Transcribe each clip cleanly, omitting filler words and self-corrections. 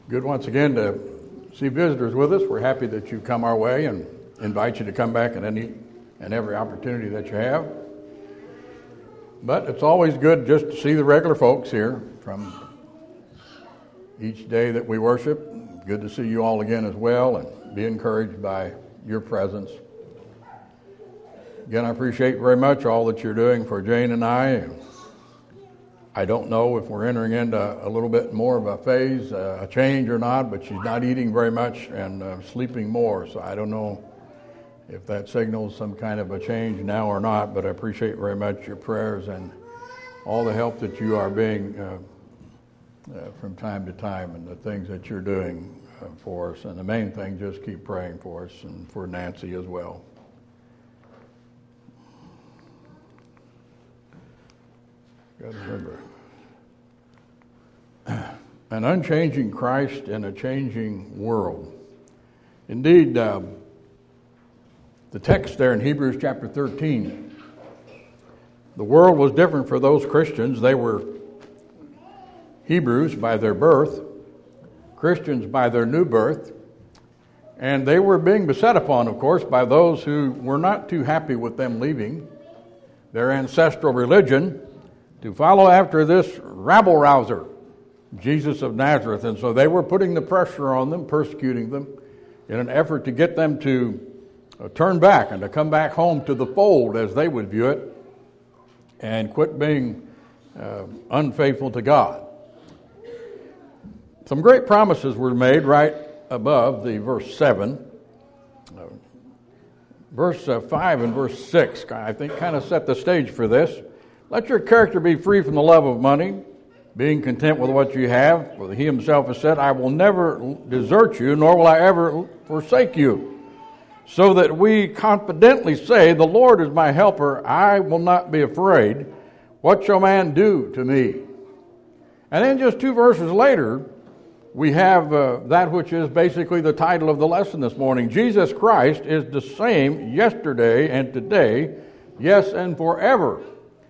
Good once again to see visitors with us. We're happy that you've come our way and invite you to come back at any and every opportunity that you have. But it's always good just to see the regular folks here from each day that we worship. Good to see you all again as well and be encouraged by your presence. Again, I appreciate very much all that you're doing for Jane and I. I don't know if we're entering into a little bit more of a phase, a change or not, but she's not eating very much and sleeping more. So I don't know if that signals some kind of a change now or not, but I appreciate very much your prayers and all the help that you are being from time to time and the things that you're doing for us. And the main thing, just keep praying for us and for Nancy as well. Got to remember. An unchanging Christ in a changing world. Indeed, the text there in Hebrews chapter 13, the world was different for those Christians. They were Hebrews by their birth, Christians by their new birth, and they were being beset upon, of course, by those who were not too happy with them leaving their ancestral religion to follow after this rabble-rouser, Jesus of Nazareth. And so they were putting the pressure on them, persecuting them, in an effort to get them to turn back and to come back home to the fold, as they would view it, and quit being unfaithful to God. Some great promises were made right above the verse 7. Verse 5 and verse 6, I think, kind of set the stage for this. Let your character be free from the love of money, being content with what you have. For he himself has said, I will never desert you, nor will I ever forsake you. So that we confidently say, the Lord is my helper, I will not be afraid. What shall man do to me? And then just 2 verses later, we have that which is basically the title of the lesson this morning. Jesus Christ is the same yesterday and today, yes, and forever.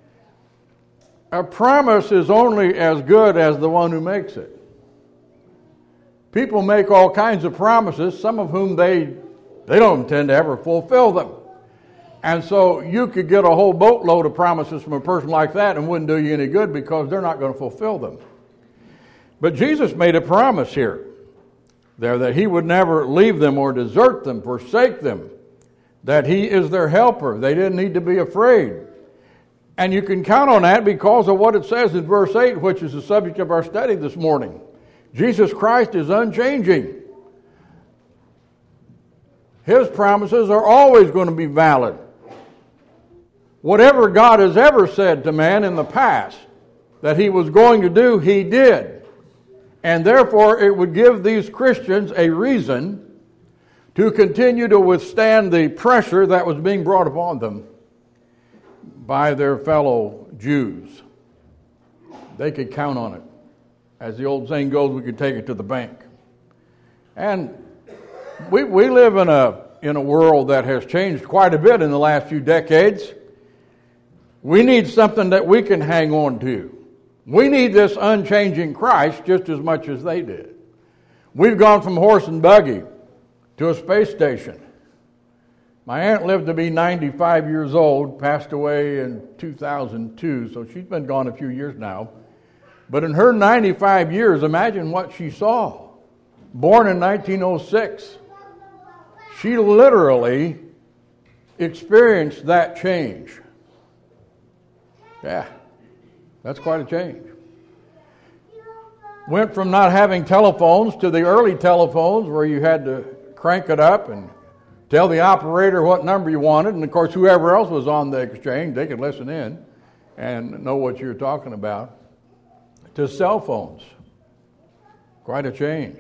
A promise is only as good as the one who makes it. People make all kinds of promises, some of whom they don't intend to ever fulfill them. And so you could get a whole boatload of promises from a person like that and wouldn't do you any good because they're not going to fulfill them. But Jesus made a promise here there that he would never leave them or desert them, forsake them, that he is their helper. They didn't need to be afraid. And you can count on that because of what it says in verse 8, which is the subject of our study this morning. Jesus Christ is unchanging. His promises are always going to be valid. Whatever God has ever said to man in the past that he was going to do, he did. And therefore it would give these Christians a reason to continue to withstand the pressure that was being brought upon them by their fellow Jews. They could count on it. As the old saying goes, we could take it to the bank. And we live in a world that has changed quite a bit in the last few decades. We need something that we can hang on to. We need this unchanging Christ just as much as they did. We've gone from horse and buggy to a space station. My aunt lived to be 95 years old, passed away in 2002, so she's been gone a few years now. But in her 95 years, imagine what she saw. Born in 1906, she literally experienced that change. Yeah, that's quite a change. Went from not having telephones to the early telephones where you had to crank it up and tell the operator what number you wanted, and of course whoever else was on the exchange, they could listen in and know what you're talking about, to cell phones. Quite a change.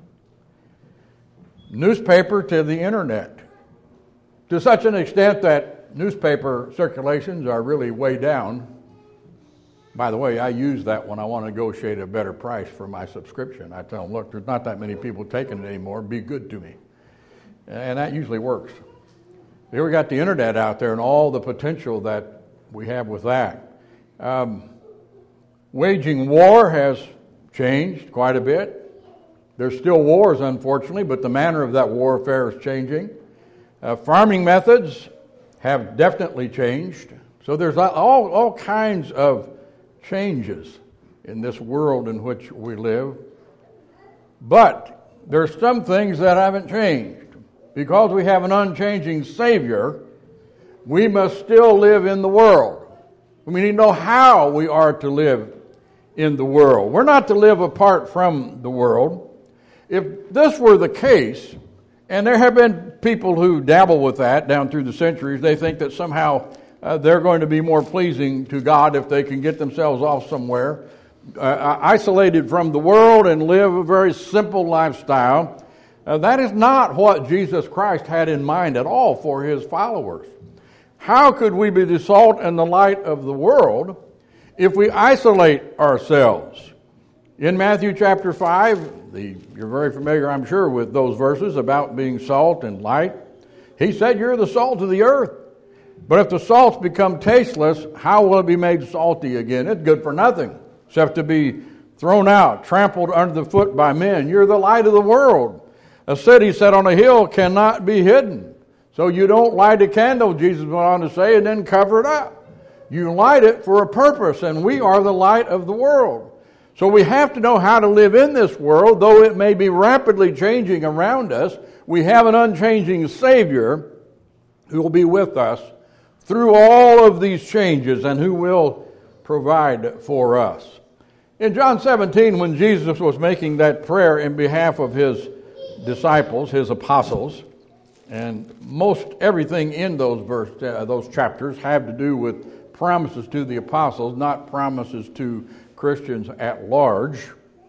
Newspaper to the internet. To such an extent that newspaper circulations are really way down. By the way, I use that when I want to negotiate a better price for my subscription. I tell them, look, there's not that many people taking it anymore. Be good to me. And that usually works. Here we got the internet out there and all the potential that we have with that. Waging war has changed quite a bit. There's still wars, unfortunately, but the manner of that warfare is changing. Farming methods have definitely changed. So there's all kinds of changes in this world in which we live. But there's some things that haven't changed. Because we have an unchanging Savior, we must still live in the world. We need to know how we are to live in the world. We're not to live apart from the world. If this were the case, and there have been people who dabble with that down through the centuries, they think that somehow they're going to be more pleasing to God if they can get themselves off somewhere, isolated from the world and live a very simple lifestyle. That is not what Jesus Christ had in mind at all for his followers. How could we be the salt and the light of the world if we isolate ourselves? In Matthew chapter 5, you're very familiar, I'm sure, with those verses about being salt and light. He said, you're the salt of the earth. But if the salt's become tasteless, how will it be made salty again? It's good for nothing except to be thrown out, trampled under the foot by men. You're the light of the world. A city set on a hill cannot be hidden. So you don't light a candle, Jesus went on to say, and then cover it up. You light it for a purpose, and we are the light of the world. So we have to know how to live in this world, though it may be rapidly changing around us. We have an unchanging Savior who will be with us through all of these changes and who will provide for us. In John 17, when Jesus was making that prayer in behalf of his disciples, his apostles, and most everything in those chapters have to do with promises to the apostles, not promises to Christians at large.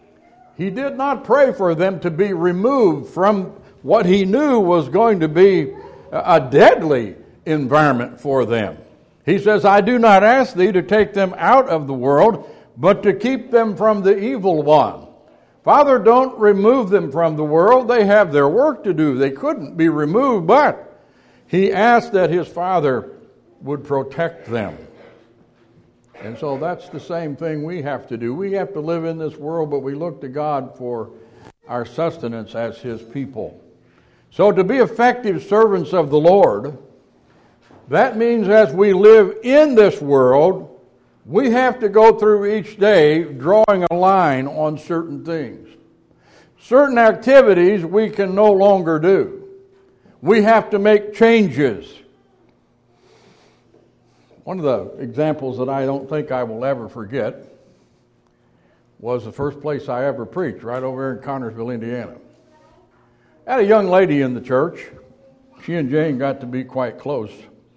He did not pray for them to be removed from what he knew was going to be a deadly environment for them. He says, I do not ask thee to take them out of the world, but to keep them from the evil one. Father, don't remove them from the world. They have their work to do. They couldn't be removed, but he asked that his Father would protect them. And so that's the same thing we have to do. We have to live in this world, but we look to God for our sustenance as his people. So to be effective servants of the Lord, that means as we live in this world, we have to go through each day drawing a line on certain things. Certain activities we can no longer do. We have to make changes. One of the examples that I don't think I will ever forget was the first place I ever preached, right over here in Connersville, Indiana. I had a young lady in the church. She and Jane got to be quite close.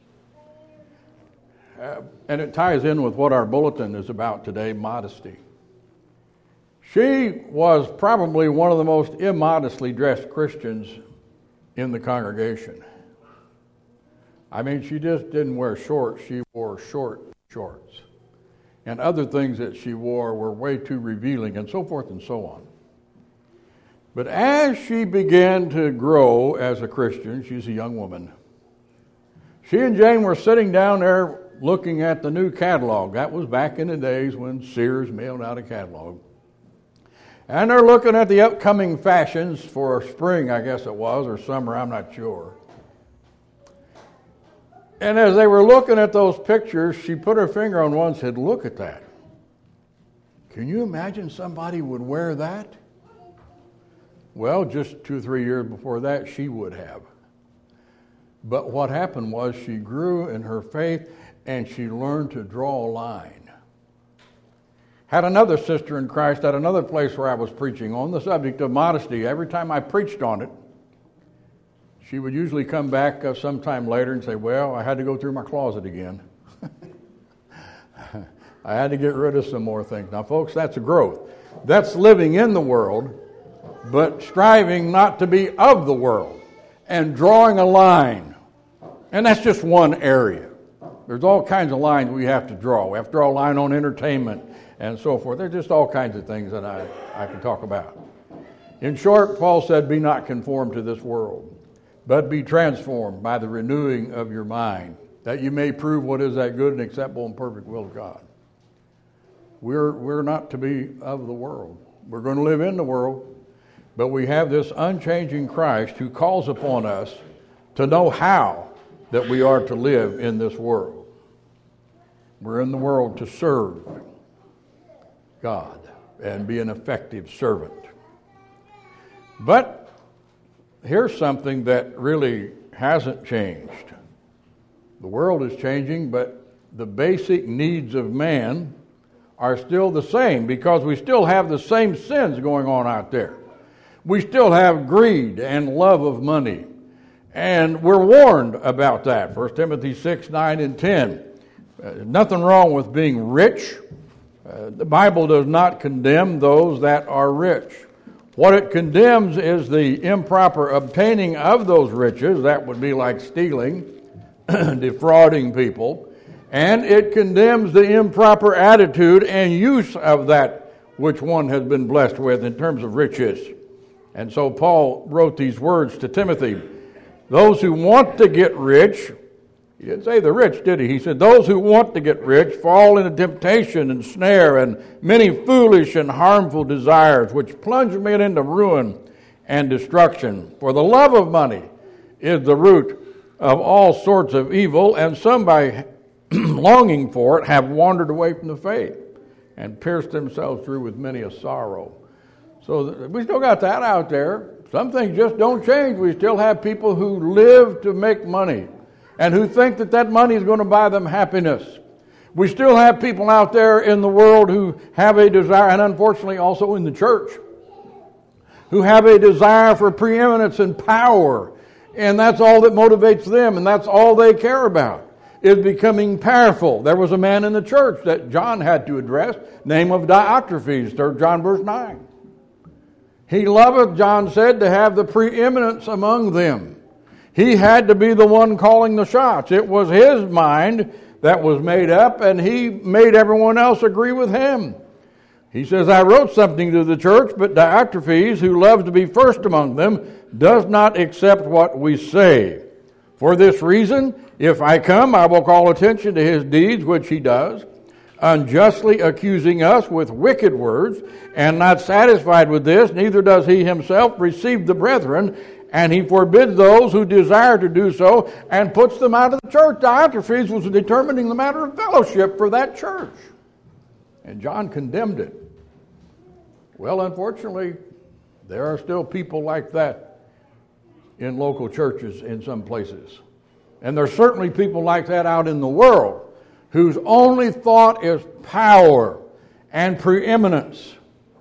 And it ties in with what our bulletin is about today, modesty. She was probably one of the most immodestly dressed Christians in the congregation. I mean, she just didn't wear shorts. She wore short shorts. And other things that she wore were way too revealing, and so forth and so on. But as she began to grow as a Christian, she's a young woman, she and Jane were sitting down there looking at the new catalog. That was back in the days when Sears mailed out a catalog. And they're looking at the upcoming fashions for spring, I guess it was, or summer, I'm not sure. And as they were looking at those pictures, she put her finger on one and said, look at that. Can you imagine somebody would wear that? Well, just 2 or 3 years before that, she would have. But what happened was she grew in her faith and she learned to draw a line. Had another sister in Christ at another place where I was preaching on the subject of modesty. Every time I preached on it, she would usually come back sometime later and say, well, I had to go through my closet again. I had to get rid of some more things. Now, folks, that's a growth. That's living in the world, but striving not to be of the world and drawing a line. And that's just one area. There's all kinds of lines we have to draw. We have to draw a line on entertainment and so forth. There's just all kinds of things that I can talk about. In short, Paul said, be not conformed to this world, but be transformed by the renewing of your mind, that you may prove what is that good and acceptable and perfect will of God. We're not to be of the world. We're going to live in the world, but we have this unchanging Christ who calls upon us to know how that we are to live in this world. We're in the world to serve God and be an effective servant. But here's something that really hasn't changed. The world is changing, but the basic needs of man are still the same, because we still have the same sins going on out there. We still have greed and love of money. And we're warned about that. 1 Timothy 6, 9, and 10. Nothing wrong with being rich. The Bible does not condemn those that are rich. What it condemns is the improper obtaining of those riches. That would be like stealing, defrauding people. And it condemns the improper attitude and use of that which one has been blessed with in terms of riches. And so Paul wrote these words to Timothy. Those who want to get rich, he didn't say the rich, did he? He said those who want to get rich fall into temptation and snare and many foolish and harmful desires, which plunge men into ruin and destruction. For the love of money is the root of all sorts of evil, and some by longing for it have wandered away from the faith and pierced themselves through with many a sorrow. So we still got that out there. Some things just don't change. We still have people who live to make money and who think that that money is going to buy them happiness. We still have people out there in the world who have a desire, and unfortunately also in the church, who have a desire for preeminence and power. And that's all that motivates them, and that's all they care about, is becoming powerful. There was a man in the church that John had to address, name of Diotrephes, 3 John verse 9. He loveth, John said, to have the preeminence among them. He had to be the one calling the shots. It was his mind that was made up, and he made everyone else agree with him. He says, I wrote something to the church, but Diotrephes, who loves to be first among them, does not accept what we say. For this reason, if I come, I will call attention to his deeds, which he does, unjustly accusing us with wicked words, and not satisfied with this, neither does he himself receive the brethren, and he forbids those who desire to do so, and puts them out of the church. Diotrephes was determining the matter of fellowship for that church, and John condemned it. Well, unfortunately, there are still people like that in local churches in some places. And there's certainly people like that out in the world whose only thought is power and preeminence.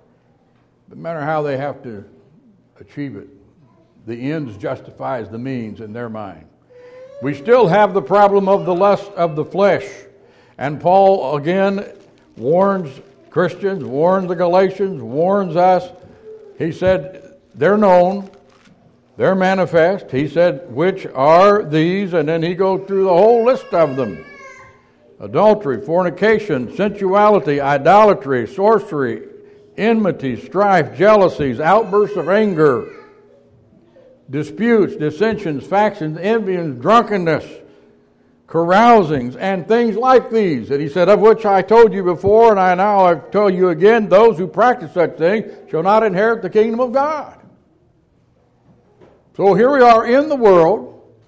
No matter how they have to achieve it, the ends justifies the means in their mind. We still have the problem of the lust of the flesh. And Paul again warns Christians, warns the Galatians, warns us. He said, they're known, they're manifest. He said, which are these? And then he goes through the whole list of them. Adultery, fornication, sensuality, idolatry, sorcery, enmity, strife, jealousies, outbursts of anger, disputes, dissensions, factions, envyings, drunkenness, carousings, and things like these. And he said, of which I told you before, and I tell you again, those who practice such things shall not inherit the kingdom of God. So here we are in the world.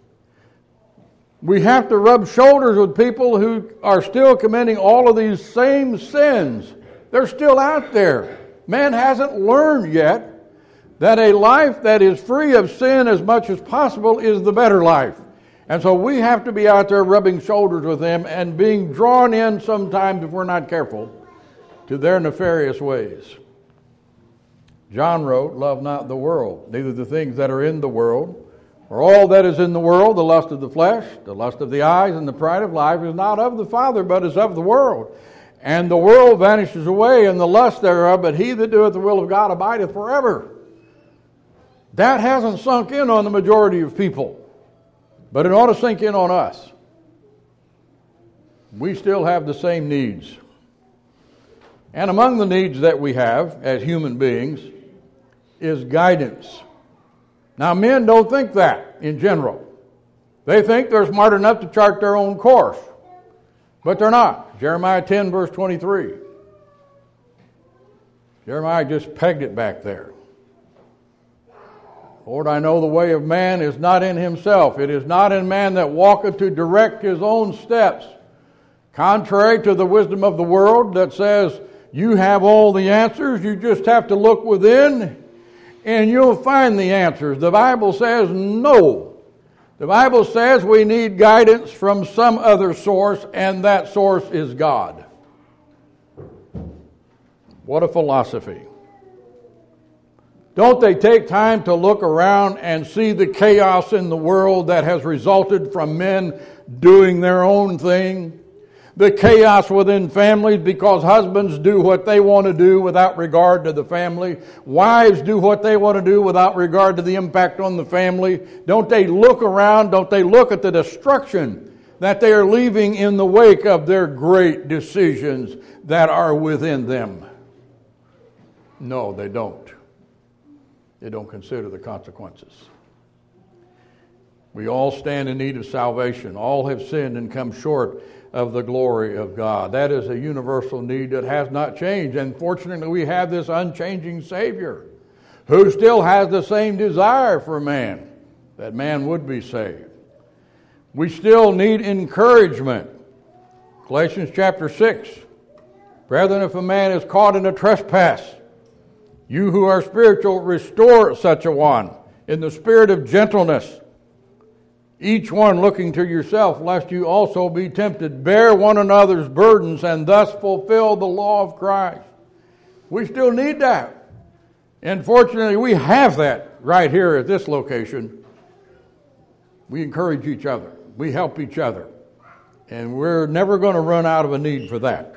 We have to rub shoulders with people who are still committing all of these same sins. They're still out there. Man hasn't learned yet that a life that is free of sin as much as possible is the better life. And so we have to be out there rubbing shoulders with them and being drawn in sometimes, if we're not careful, to their nefarious ways. John wrote, love not the world, neither the things that are in the world. For all that is in the world, the lust of the flesh, the lust of the eyes, and the pride of life is not of the Father, but is of the world. And the world vanishes away, and the lust thereof, but he that doeth the will of God abideth forever. That hasn't sunk in on the majority of people, but it ought to sink in on us. We still have the same needs. And among the needs that we have as human beings is guidance. Now, men don't think that in general. They think they're smart enough to chart their own course, but they're not. Jeremiah 10, verse 23. Jeremiah just pegged it back there. Lord, I know the way of man is not in himself. It is not in man that walketh to direct his own steps. Contrary to the wisdom of the world that says you have all the answers, you just have to look within and you'll find the answers. The Bible says no. The Bible says we need guidance from some other source, and that source is God. What a philosophy. Don't they take time to look around and see the chaos in the world that has resulted from men doing their own thing? The chaos within families because husbands do what they want to do without regard to the family. Wives do what they want to do without regard to the impact on the family. Don't they look around? Don't they look at the destruction that they are leaving in the wake of their great decisions that are within them? No, they don't. They don't consider the consequences. We all stand in need of salvation. All have sinned and come short of the glory of God. That is a universal need that has not changed. And fortunately, we have this unchanging Savior who still has the same desire for man, that man would be saved. We still need encouragement. Galatians chapter 6. Brethren, if a man is caught in a trespass, you who are spiritual, restore such a one in the spirit of gentleness, each one looking to yourself, lest you also be tempted. Bear one another's burdens, and thus fulfill the law of Christ. We still need that. And fortunately, we have that right here at this location. We encourage each other. We help each other. And we're never going to run out of a need for that.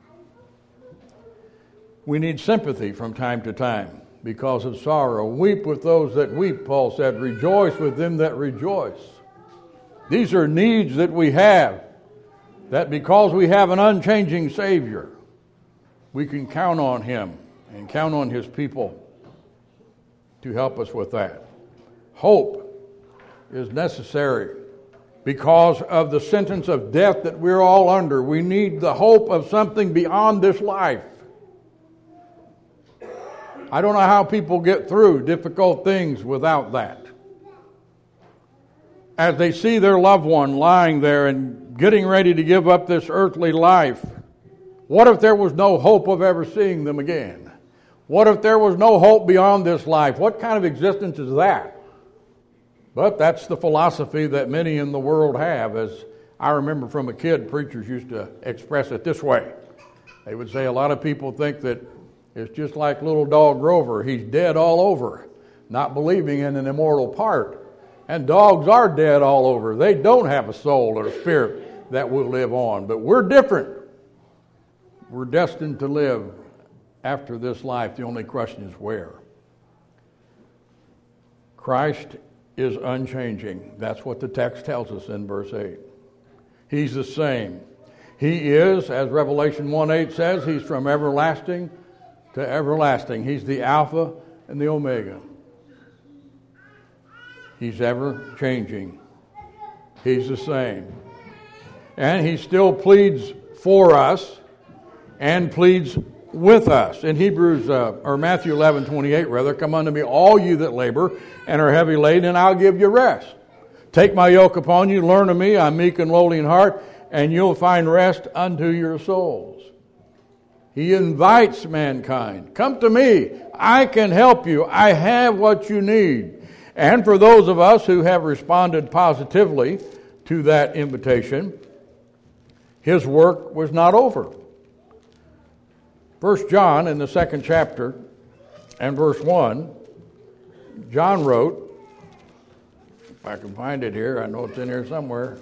We need sympathy from time to time because of sorrow. Weep with those that weep, Paul said. Rejoice with them that rejoice. These are needs that we have, that because we have an unchanging Savior, we can count on Him and count on His people to help us with that. Hope is necessary because of the sentence of death that we're all under. We need the hope of something beyond this life. I don't know how people get through difficult things without that. As they see their loved one lying there and getting ready to give up this earthly life, what if there was no hope of ever seeing them again? What if there was no hope beyond this life? What kind of existence is that? But that's the philosophy that many in the world have. As I remember from a kid, preachers used to express it this way. They would say a lot of people think that it's just like little dog Grover. He's dead all over, not believing in an immortal part. And dogs are dead all over. They don't have a soul or a spirit that will live on. But we're different. We're destined to live after this life. The only question is where. Christ is unchanging. That's what the text tells us in verse 8. He's the same. He is, as Revelation 1:8 says, He's from everlasting to everlasting. He's the Alpha and the Omega. He's ever changing. He's the same. And He still pleads for us and pleads with us. In Matthew 11:28, come unto me, all you that labor and are heavy laden, and I'll give you rest. Take my yoke upon you, learn of me, I'm meek and lowly in heart, and you'll find rest unto your souls. He invites mankind. Come to me. I can help you. I have what you need. And for those of us who have responded positively to that invitation, His work was not over. 1 John in the 2nd chapter and verse 1, John wrote, if I can find it here, I know it's in here somewhere.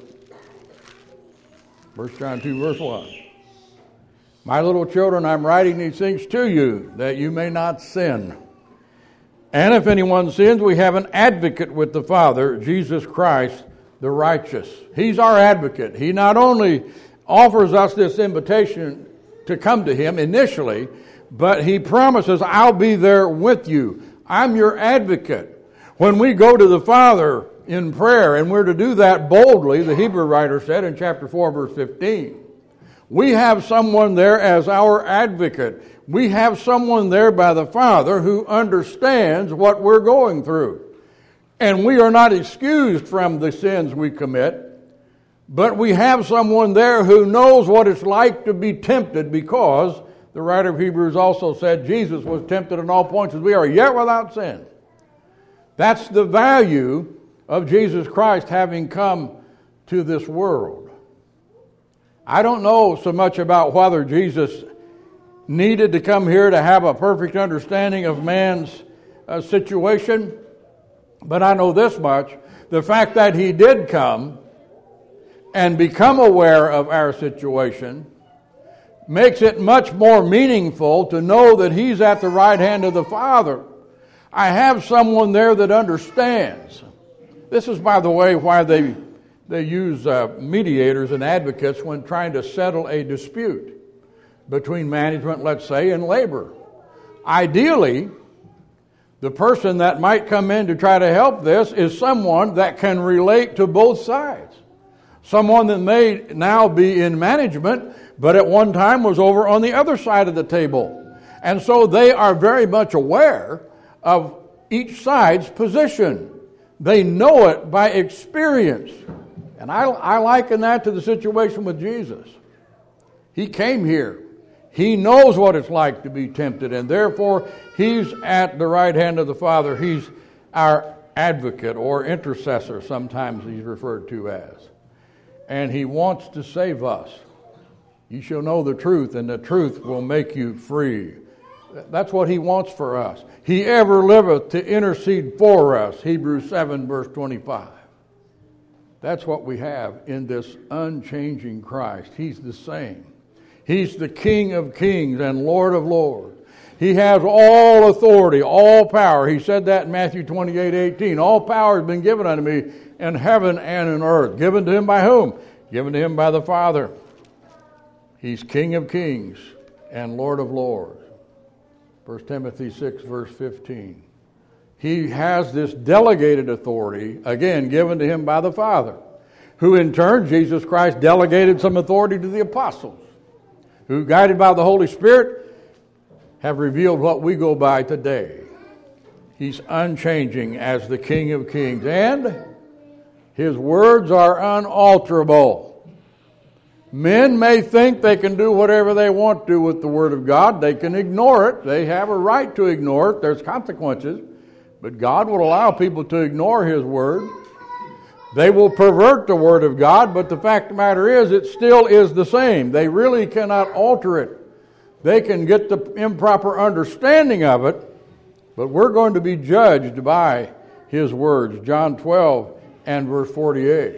1 John 2 verse 1. My little children, I'm writing these things to you that you may not sin. And if anyone sins, we have an advocate with the Father, Jesus Christ, the righteous. He's our advocate. He not only offers us this invitation to come to Him initially, but He promises, I'll be there with you. I'm your advocate. When we go to the Father in prayer, and we're to do that boldly, the Hebrew writer said in chapter 4, verse 15, we have someone there as our advocate. We have someone there by the Father who understands what we're going through. And we are not excused from the sins we commit, but we have someone there who knows what it's like to be tempted, because the writer of Hebrews also said Jesus was tempted in all points as we are, yet without sin. That's the value of Jesus Christ having come to this world. I don't know so much about whether Jesus needed to come here to have a perfect understanding of man's situation, but I know this much: the fact that he did come and become aware of our situation makes it much more meaningful to know that he's at the right hand of the Father. I have someone there that understands. This is, by the way, why they use mediators and advocates when trying to settle a dispute between management, let's say, and labor. Ideally, the person that might come in to try to help this is someone that can relate to both sides. Someone that may now be in management, but at one time was over on the other side of the table. And so they are very much aware of each side's position. They know it by experience. And I liken that to the situation with Jesus. He came here. He knows what it's like to be tempted, and therefore he's at the right hand of the Father. He's our advocate or intercessor, sometimes he's referred to as. And he wants to save us. You shall know the truth, and the truth will make you free. That's what he wants for us. He ever liveth to intercede for us, Hebrews 7, verse 25. That's what we have in this unchanging Christ. He's the same. He's the King of kings and Lord of lords. He has all authority, all power. He said that in Matthew 28:18. All power has been given unto me in heaven and in earth. Given to him by whom? Given to him by the Father. He's King of kings and Lord of lords. 1 Timothy 6, verse 15. He has this delegated authority, again, given to him by the Father, who in turn, Jesus Christ, delegated some authority to the apostles, who, guided by the Holy Spirit, have revealed what we go by today. He's unchanging as the King of kings, and his words are unalterable. Men may think they can do whatever they want to with the Word of God. They can ignore it. They have a right to ignore it. There's consequences. But God will allow people to ignore His Word. They will pervert the Word of God, but the fact of the matter is, it still is the same. They really cannot alter it. They can get the improper understanding of it, but we're going to be judged by His words. John 12 and verse 48.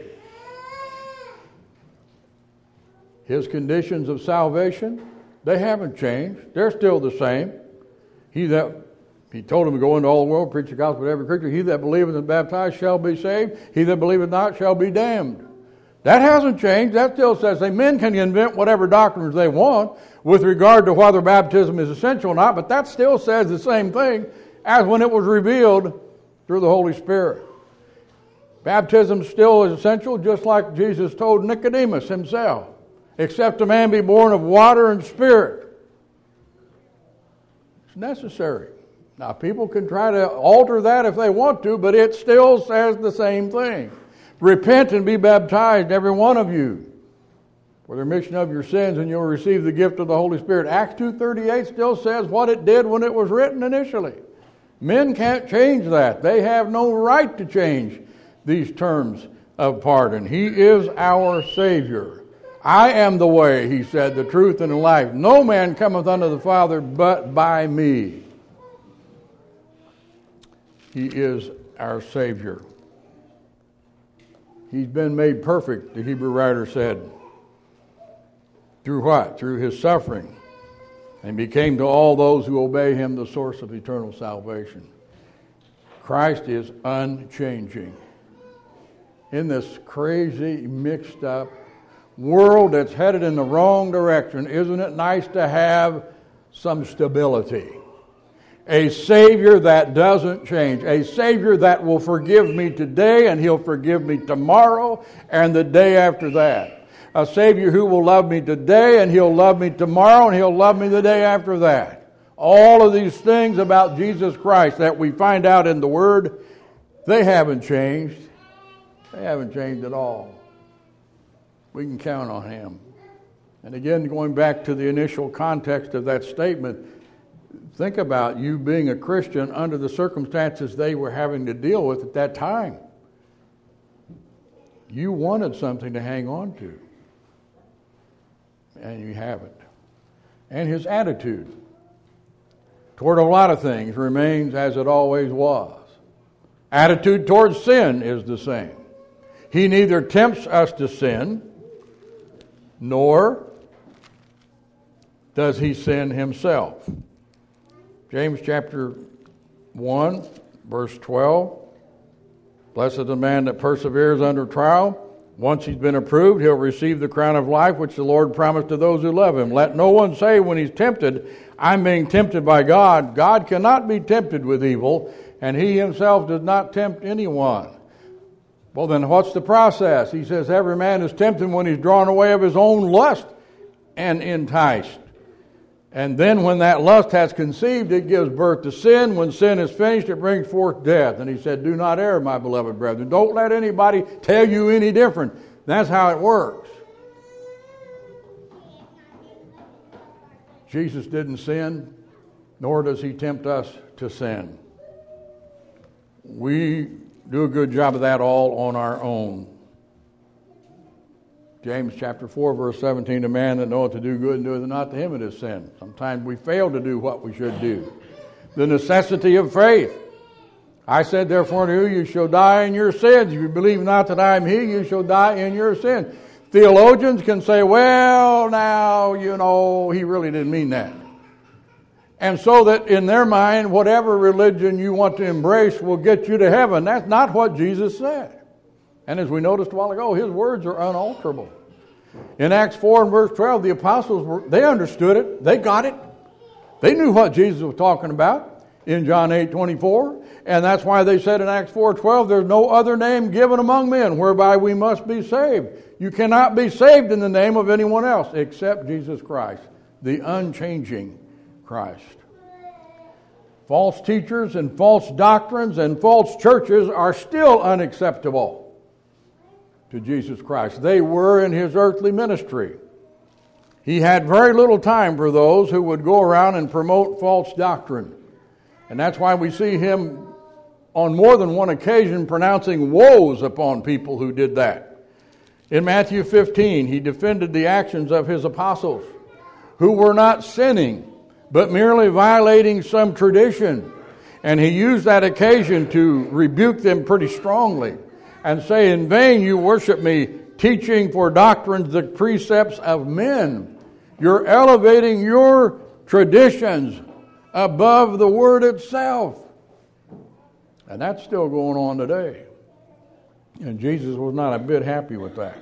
His conditions of salvation, they haven't changed. They're still the same. He told him to go into all the world, preach the gospel to every creature. He that believeth and is baptized shall be saved. He that believeth not shall be damned. That hasn't changed. That still says that men can invent whatever doctrines they want with regard to whether baptism is essential or not, but that still says the same thing as when it was revealed through the Holy Spirit. Baptism still is essential, just like Jesus told Nicodemus himself. Except a man be born of water and spirit. It's necessary. Now, people can try to alter that if they want to, but it still says the same thing. Repent and be baptized, every one of you, for the remission of your sins, and you'll receive the gift of the Holy Spirit. Acts 2:38 still says what it did when it was written initially. Men can't change that. They have no right to change these terms of pardon. He is our Savior. I am the way, he said, the truth and the life. No man cometh unto the Father but by me. He is our Savior. He's been made perfect, the Hebrew writer said. Through what? Through his suffering. And became to all those who obey him the source of eternal salvation. Christ is unchanging. In this crazy, mixed up world that's headed in the wrong direction, isn't it nice to have some stability? A Savior that doesn't change. A Savior that will forgive me today, and He'll forgive me tomorrow and the day after that. A Savior who will love me today, and He'll love me tomorrow, and He'll love me the day after that. All of these things about Jesus Christ that we find out in the Word They haven't changed. They haven't changed at all. We can count on him. And again, going back to the initial context of that statement, think about you being a Christian under the circumstances they were having to deal with at that time. You wanted something to hang on to, and you haven't. And his attitude toward a lot of things remains as it always was. Attitude towards sin is the same. He neither tempts us to sin, nor does he sin himself. James chapter 1, verse 12. Blessed is the man that perseveres under trial. Once he's been approved, he'll receive the crown of life which the Lord promised to those who love him. Let no one say when he's tempted, I'm being tempted by God. God cannot be tempted with evil, and he himself does not tempt anyone. Well, then what's the process? He says every man is tempted when he's drawn away of his own lust and enticed. And then when that lust has conceived, it gives birth to sin. When sin is finished, it brings forth death. And he said, do not err, my beloved brethren. Don't let anybody tell you any different. That's how it works. Jesus didn't sin, nor does he tempt us to sin. We do a good job of that all on our own. James chapter 4, verse 17, a man that knoweth to do good and doeth it not, to him it is sin. Sometimes we fail to do what we should do. The necessity of faith. I said, therefore, to you, you shall die in your sins. If you believe not that I am he, you shall die in your sin. Theologians can say, well, now, he really didn't mean that. And so that in their mind, whatever religion you want to embrace will get you to heaven. That's not what Jesus said. And as we noticed a while ago, his words are unalterable. In Acts 4 and verse 12, the apostles, they understood it. They got it. They knew what Jesus was talking about in John 8:24. And that's why they said in Acts 4:12, there's no other name given among men whereby we must be saved. You cannot be saved in the name of anyone else except Jesus Christ, the unchanging Christ. False teachers and false doctrines and false churches are still unacceptable to Jesus Christ. They were in his earthly ministry. He had very little time for those who would go around and promote false doctrine. And that's why we see him on more than one occasion pronouncing woes upon people who did that. In Matthew 15, he defended the actions of his apostles who were not sinning, but merely violating some tradition. And he used that occasion to rebuke them pretty strongly and say, in vain you worship me, teaching for doctrines the precepts of men. You're elevating your traditions above the word itself. And that's still going on today. And Jesus was not a bit happy with that.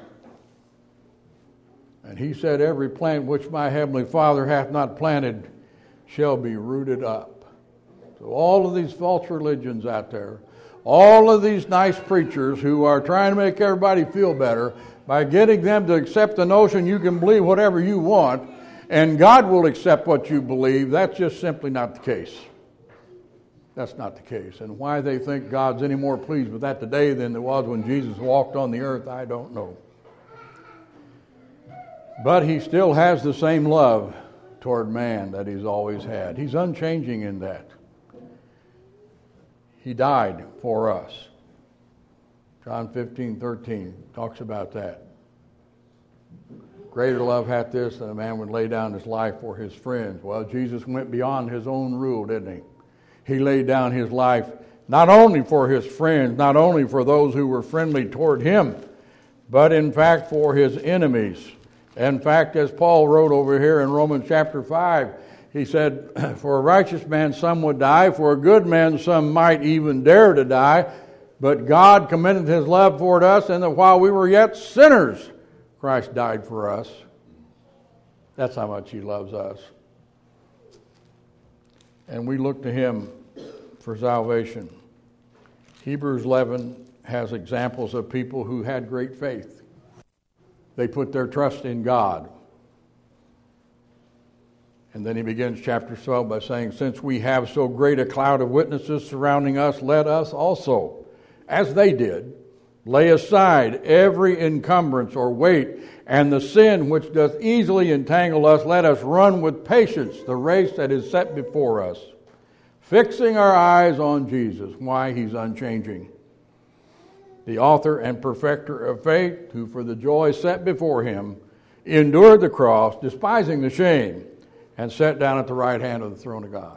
And he said, every plant which my heavenly Father hath not planted shall be rooted up. So all of these false religions out there, all of these nice preachers who are trying to make everybody feel better by getting them to accept the notion you can believe whatever you want and God will accept what you believe, that's just simply not the case. That's not the case. And why they think God's any more pleased with that today than there was when Jesus walked on the earth, I don't know. But he still has the same love toward man that he's always had. He's unchanging in that. He died for us. John 15:13 talks about that. Greater love hath this than a man would lay down his life for his friends. Well, Jesus went beyond his own rule, didn't he? He laid down his life not only for his friends, not only for those who were friendly toward him, but in fact for his enemies. In fact, as Paul wrote over here in Romans chapter 5, he said, for a righteous man some would die, for a good man some might even dare to die, but God commended his love toward us, and that while we were yet sinners, Christ died for us. That's how much he loves us. And we look to him for salvation. Hebrews 11 has examples of people who had great faith. They put their trust in God. And then he begins chapter 12 by saying, since we have so great a cloud of witnesses surrounding us, let us also, as they did, lay aside every encumbrance or weight and the sin which doth easily entangle us. Let us run with patience the race that is set before us, fixing our eyes on Jesus. Why? He's unchanging. The author and perfecter of faith, who for the joy set before him endured the cross, despising the shame, and sat down at the right hand of the throne of God.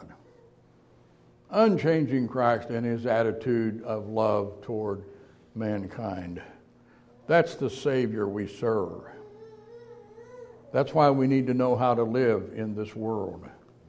Unchanging Christ in his attitude of love toward mankind. That's the Savior we serve. That's why we need to know how to live in this world.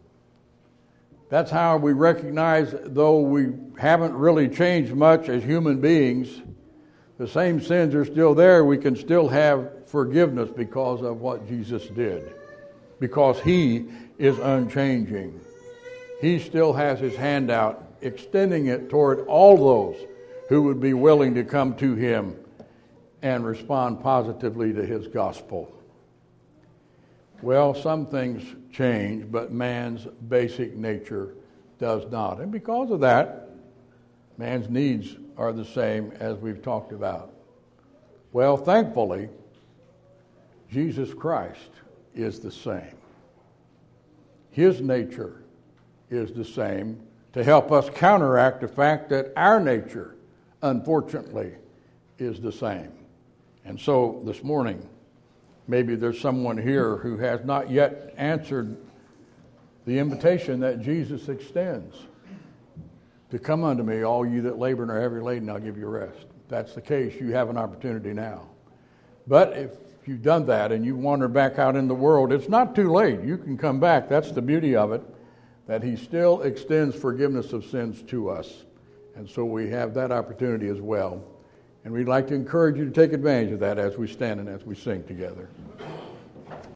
That's how we recognize, though we haven't really changed much as human beings, the same sins are still there. We can still have forgiveness because of what Jesus did. Because he is unchanging. He still has his hand out, extending it toward all those who would be willing to come to him and respond positively to his gospel. Well, some things change, but man's basic nature does not. And because of that, man's needs are the same as we've talked about. Well, thankfully, Jesus Christ is the same. His nature is the same to help us counteract the fact that our nature, unfortunately, is the same. And so this morning, maybe there's someone here who has not yet answered the invitation that Jesus extends. To come unto me, all you that labor and are heavy laden, I'll give you rest. If that's the case, you have an opportunity now. But if you've done that and you wander back out in the world, it's not too late. You can come back. That's the beauty of it, that he still extends forgiveness of sins to us. And so we have that opportunity as well. And we'd like to encourage you to take advantage of that as we stand and as we sing together.